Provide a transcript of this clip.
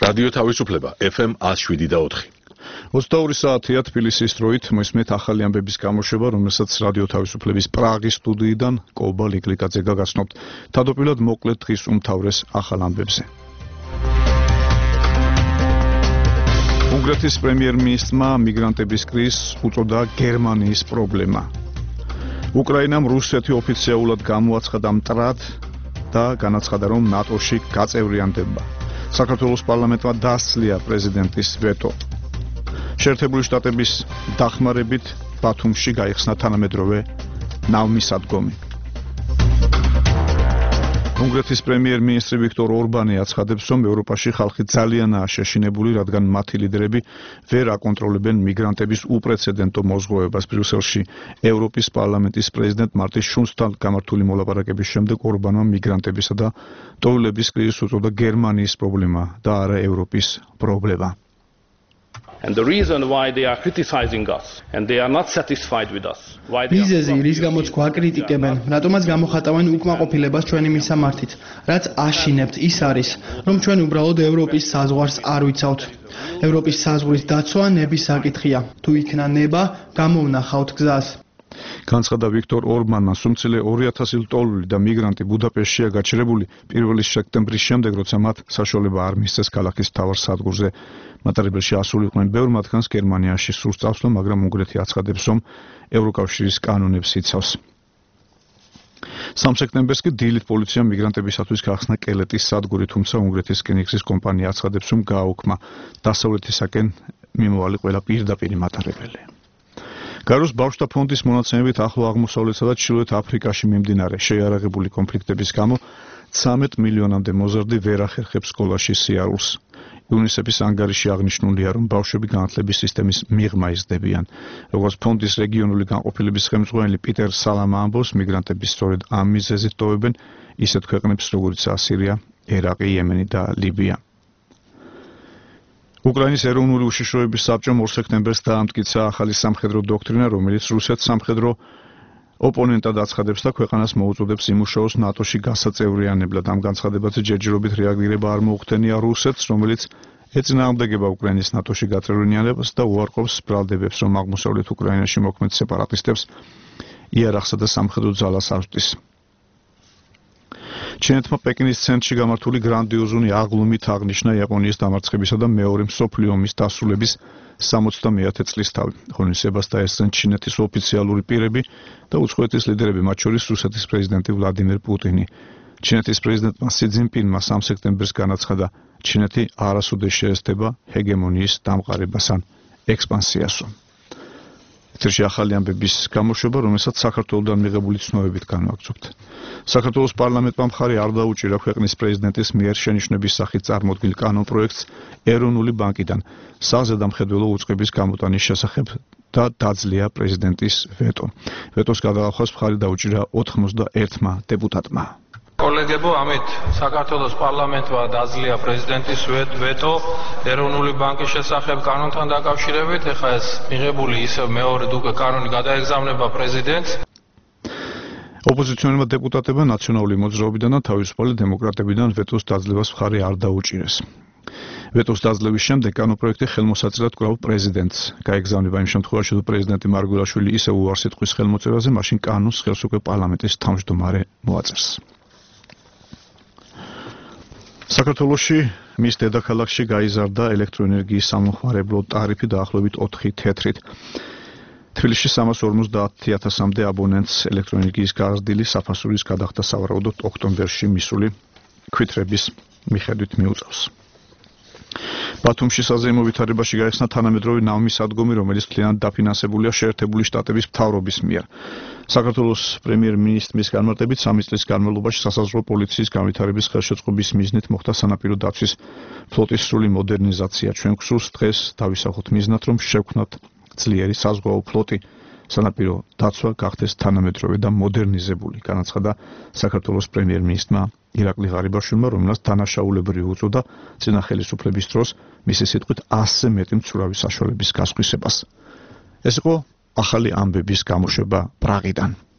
რადიო თავისუფლება FM 107.4. 22 საათია თბილისის დროით მოსმენთ ახალი ამბების გამოშვება, რომელსაც რადიო თავისუფლების პრაღის სტუდიიდან კობა ლიკლიკაძე გაგაცნობთ. თავდაპირველად მოკლედ დღის უმთავრეს ახალ ამბებზე. უნგრეთის პრემიერ-მინისტრმა მიგრანტების კრიზისს უწოდა გერმანიის პრობლემა. უკრაინამ რუსეთი ოფიციალურად გამოაცხადა მტრად და განაცხადა, რომ ნატოში გაწევრიანდება. საქართველოს პარლამენტმა დასძლია პრეზიდენტის ვეტო. შეერთებული შტატების დახმარებით ბათუმში გაიხსნა თანამედროვე ნავმისადგომი. უნგრეთის პრემიერ-მინისტრი ვიქტორ ორბანი აცხადებს, რომ ევროპაში ხალხი ძალიანაა შეშინებული, რადგან მათი ლიდერები ვერ აკონტროლებენ მიგრანტების უპრეცედენტო მოზღვევებას. ბრიუსელში ევროპის პარლამენტის პრეზიდენტ მარტინ შულცთან გამართული მოლაპარაკების შემდეგ ორბანმა მიგრანტებისა და ტოვლების კრიზისს უწოდა გერმანიის პრობლემა და არა ევროპის პრობლემა. And the reason why they are criticizing us and they are not satisfied with us. მიზეზი რის გამოც გვაკრიტიკებენ, რატომაც გამოხატავენ უკმაყოფილებას ჩვენი მისამართით, რაც აშინებთ ის არის, რომ ჩვენ უბრალოდ ევროპის საზღვარს არ ვიცავთ. ევროპის საზღვრის დაცვა ნების საკითხია. თუ იქნა ნება, გამოვნახავთ გზას. განცხადა ვიქტორ ორბანმა, სულ 2000 ტოლული და მიგრანტი ბუდაპეშტშია გაჩერებული 1 სექტემბრის შემდეგ, როცა მათ საშუალება არ მისცეს ქალაქის მთავარ სადგურზე მატარებელში ასულიყვნენ. ბევრ მათგანს გერმანიაში სურს წავსვლა, მაგრამ უნგრეთი აცხადებს, რომ ევროკავშირის კანონებს იცავს. 3 სექტემბერს კი დილით პოლიციამ მიგრანტებისათვის გაახსნა კელეტის სადგური, თუმცა უნგრეთის რკინიგზის კომპანია აცხადებს, რომ გააუქმა დასავლეთისაკენ მიმოვალი ყველა პირდაპირი მატარებელი. გაროს ბავშვთა ფონდის მონაცემებით ახლო აღმოსავლეთსა და ჩრდილოეთ აფრიკაში მიმდინარე შეიარაღებული კონფლიქტების გამო 13 მილიონამდე მოზარდი ვერ ახერხებს სკოლაში სიარულს. იუნისეფის ანგარიში აღნიშნულია, რომ ბავშვები განათლების სისტემის მიღმა იზრდებიან. როგორც ფონდის რეგიონული განყოფილების ხელმძღვანელი პიტერ სალამა ამბობს, მიგრანტები სწორედ ამ მიზეზით ტოვებენ ისეთ ქვეყნებს, როგორიცაა სირია, ერაყი, იემენი და ლიბია. უკრაინის ეროვნული უშიშროების საბჭომ 2 სექტემბერს დაამტკიცა ახალი სამხედრო დოქტრინა, რომელიც რუსეთს სამხედრო ოპონენტად აცხადებს და ქვეყანას მოუწოდებს იმუშაოს ნატოში გასაწევრიანებლად. ამ განცხადებაზე ჯერჯერობით რეაგირება არ მოუხდენია რუსეთს, რომელიც ეწინააღმდეგება უკრაინის ნატოში გაწევრიანებას და უარყოფს ბრალდებებს, რომ აღმოსავლეთ უკრაინაში მოქმედ სეპარატისტებს იარაღსა და სამხედრო ძალას აღწევს. ჩინეთმა პეკინის ცენტრში გამართული გრანდიოზული აღლუმით აღნიშნა იაპონიის დამარცხებისა და მეორე მსოფლიო ომის დასრულების 70-ე წლისთავი. ღონისძიებას დაესწრნენ ჩინეთის ოფიციალური პირები და უცხოეთის ლიდერები, მათ შორის რუსეთის პრეზიდენტი ვლადიმერ პუტინი. ჩინეთის პრეზიდენტმა სი ძინპინმა 3 სექტემბერს განაცხადა, ჩინეთი არასოდეს შეესწრება ჰეგემონიის დამყარებას ან ექსპანსიასო. ეთერში ახალი ამბების გამოშვება, რომელსაც საქართველოსთან მიღებული ცნობებით განვაგრძობთ. საქართველოს პარლამენტმა მხარი არ დაუჭირა ქვეყნის პრეზიდენტის მიერ შენიშვნების სახით წარმოდგენილ კანონპროექტს ეროვნული ბანკიდან საზედამხედველო უწყების გამოტანის შესახებ და დაძლია პრეზიდენტის ვეტო. ვეტოს გადაღებას მხარი დაუჭირა 91 დეპუტატმა. კოლეგებო, ამით საქართველოს პარლამენტმა დაძლია პრეზიდენტის ვეტო ეროვნული ბანკის შესახებ კანონთან დაკავშირებით. ეხლა ეს მიღებული ისევ მეორედ უკვე კანონი გადაეგზავნება პრეზიდენტს. ოპოზიციონერმა დეპუტატებმა ნაციონალური მოძრაობიდან და თავისუფალი დემოკრატებიდან ვეტოს დაძლევას მხარი არ დაუჭირეს. ვეტოს დაძლევის შემდეგ კანონპროექტი ხელმოსაწილად კვლავ პრეზიდენტს გაეგზავნება. იმ შემთხვევაში, თუ პრეზიდენტი მარგველაშვილი ისევ უარს იტყვის ხელმოწერაზე, მაშინ კანონს ხელს უკვე პარლამენტის თავმჯდომარე მოაწერს. საქართველოში მის დედაქალაქში გაიზარდა ელექტროენერგიის სამხმარებლო ტარიფი დაახლოებით 4 თეთრით. თბილისში 350,000-მდე აბონენტს ელექტროენერგიის გაზრდილი საფასურის გადახდა სავარაუდოდ ოქტომბერში მისული ქვითრების მიხედვით მიუწევს. ბათუმში საზეიმო ვითარებაში გაიხსნა თანამედროვე ნავმისადგომი, რომელიც მთლიანად დაფინანსებულია შეერთებული შტატების მთავრობის მიერ. საქართველოს პრემიერ-მინისტრის განმარტებით 3 წლის განმავლობაში სასაზღვრო პოლიციის განვითარების ხელშეწყობის მიზნით მოხდა სანაპირო დაცვის ფლოტის სრული მოდერნიზაცია. ჩვენ გსურს დღეს დავისახოთ მიზნად, რომ შევქმნათ ძლიერი საზღვაო ფლოტი, სანაპირო დაცვა გახდეს თანამედროვე და მოდერნიზებული, განაცხადა საქართველოს პრემიერ-მინისტრმა ირაკლი ღარიბაშვილმა, რომელსაც დანაშაულებრივი უწოდა წინა ხელისუფლების დროს მისი სიტყვით 100-ზე მეტი მცურავი საშუალების გასხვისებას. ეს იყო ახალი ამბების გამოშვება პრაღიდან.